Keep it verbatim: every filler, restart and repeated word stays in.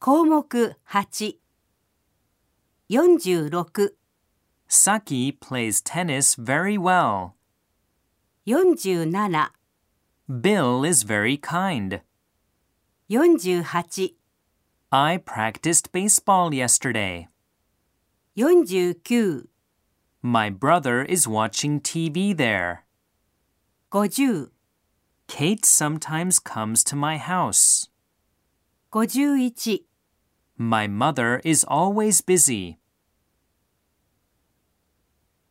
項目はち。よんじゅうろく。 Saki plays tennis very well. よんじゅうなな。 Bill is very kind. よんじゅうはち。 I practiced baseball yesterday. よんじゅうきゅう。 My brother is watching T V there. ごじゅう。 Kate sometimes comes to my house. ごじゅういち。 My mother is always busy.